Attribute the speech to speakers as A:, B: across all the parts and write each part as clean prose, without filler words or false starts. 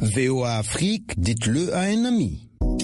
A: VOA Afrique, dites-le à un ami.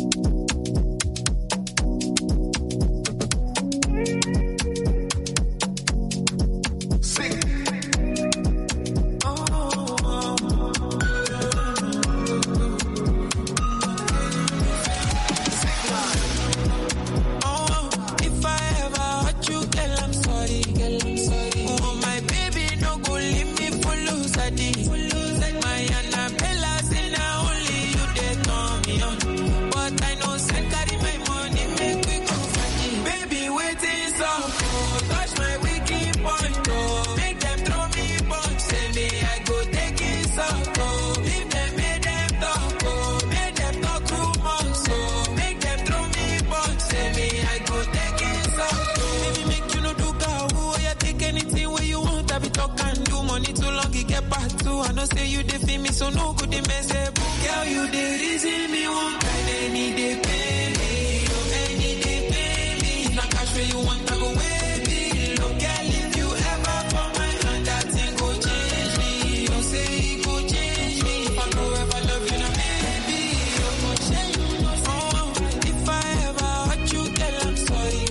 B: Say you dey feel me, so no good dey mess up. Girl, you dey reason me one kind, any day pay me, oh, any day pay me. Now cash where you want, I go way below. Girl, if you ever for my hand, that thing go change me. Don't say it go change me. If I go ever love you, now maybe you go change me. Oh, if I ever hurt you, girl, I'm sorry.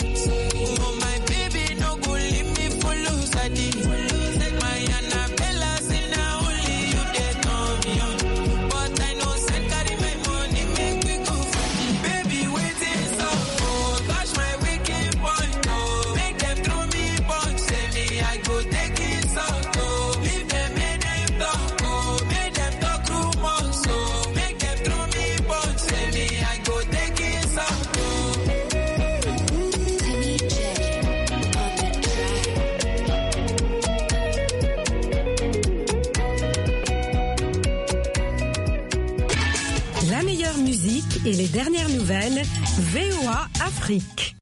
B: Oh, my baby, no go leave me for lose, I did. My Annabella, say now only you dey turn me on. But I know say carry my money, make we go funny. Baby, waiting so oh, touch my wicked point, oh. Make them throw me punch, say me I go take it out, oh. Leave them, make them talk, oh. Make them talk rumors, oh. Make them throw me punch, say me I go take it out, oh.
C: La meilleure musique et les dernières nouvelles, VOA Afrique.